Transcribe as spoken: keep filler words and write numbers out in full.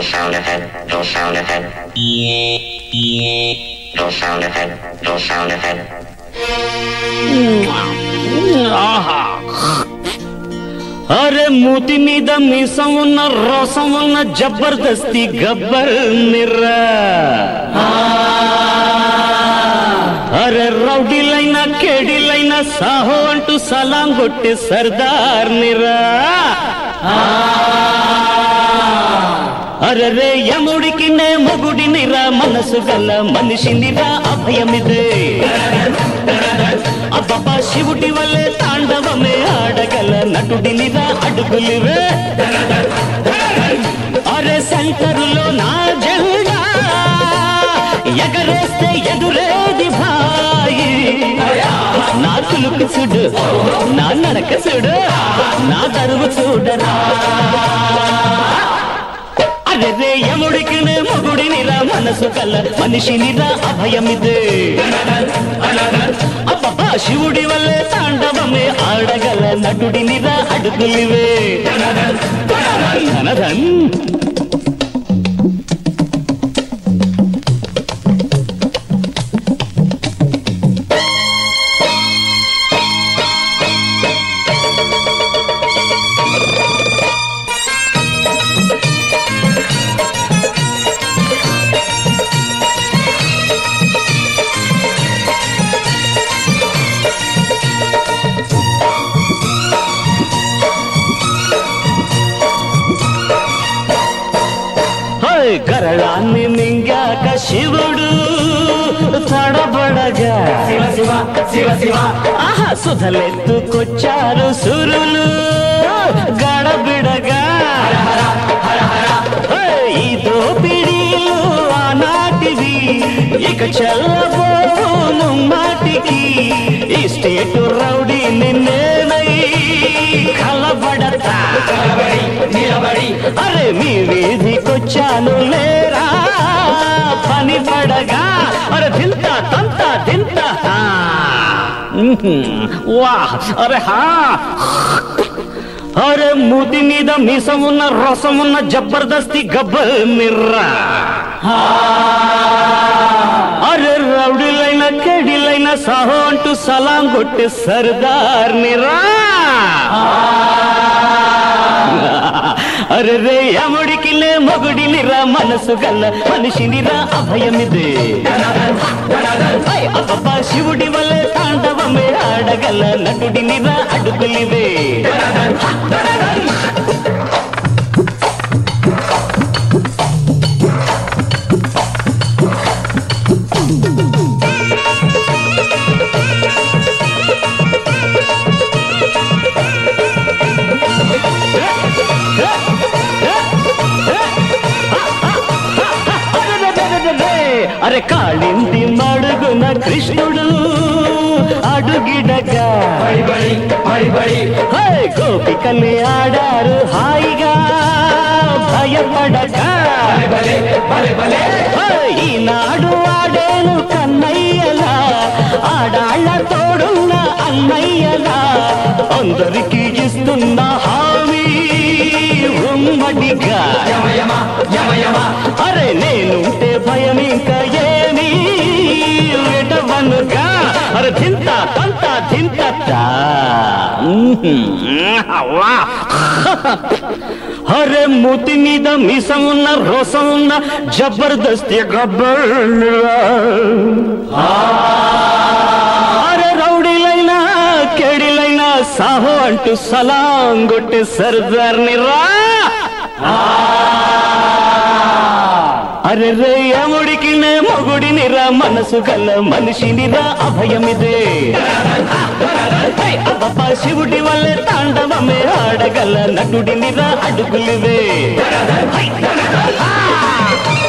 sound effect, no sound effect. No sound effect, no sound effect. ఆహా అరే మూతి మీద మీసం ఉన్న రోసం ఉన్న జబర్దస్తి గబ్బర్ మిర్రా అరే రౌడీలైనా కేడీలైనా సాహో అంటూ సలాం కొట్టే సర్దార్ నిరా అరే రే యముడికి నే మొగుడినిరా మనసు గల మనిషినిరా అభయమిదే అబ్బబ్బా శివుడి వల్లే తాండవమే ఆడగల నటుడినిరా అడుగులివే అరే శంకరులో నా జెండా ఎగరేస్తే ఎదురేది భాయి నా కులుకు చూడు నా నడక చూడు నా దరువు చూడరా అరే రే యముడికి నే మొగుడినిరా మనసు కల మనిషినిరా అభయమిదే అబ్బబ్బా శివుడి వల్లే తాండవమే ఆడగల నటుడినిరా అడుగులివే ధనధన్ గరళాన్ని మింగాక శివుడు తడబడగా ఆహా సుధలెత్తుకొచ్చారు సురులు గడబిడగా ఈ దోపిడీలు ఆనాటివి ఇక చల్లబోను మాటికి ఈ స్టేటు రౌడీ నిన్నేనై కలబడతా అరే మీ వీధికొచ్చాను లేరా పని పడగా అరే దింత తంత దింత వాహ్ అరే హా అరే మూతి మీద మీసం ఉన్న రసం ఉన్న జబర్దస్తి గబ్బర్ మిర్రా అరే రౌడీలైన కేడీలైన సాహో అంటూ సలాం కొట్టే సర్దార్ నిరా అరే రే యముడికి లే మొగుడినిరా మనసు గల్ల మనిషినిరా అభయమిదే అబ్బబ్బా శివుడి వల్లే తాండవమే ఆడగల నటుడినిరా అడుగులివే అరే కాళింది మడుగున కృష్ణుడు అడుగిడగా గోపికల్ని ఆడారు హాయిగా భయపడగా ఈనాడు ఆడేను కన్నయ్యలా ఆడాళ్ళ తోడున్న అన్నయ్యలా అందరికీ ఇస్తున్న హామీ ఉమ్మడిగా అరే నేనుంటే భయం ఇంకా ఏమీ విడవనుగా అరే చింత తంత చింత అరే మూతి మీద మీసం ఉన్న రోసం ఉన్న జబర్దస్తి గబ్బర్ అరే రౌడీలైనా కేడీలైనా సాహో అంటూ సలాం కొట్టే సర్దార్ నిరా అరే రే యముడికి నే మొగుడినిరా మనసు గల మనిషినిరా అభయమిదే అబ్బబ్బా శివుడి వల్లే తాండవమే ఆడగల నటుడినిరా అడుగులివే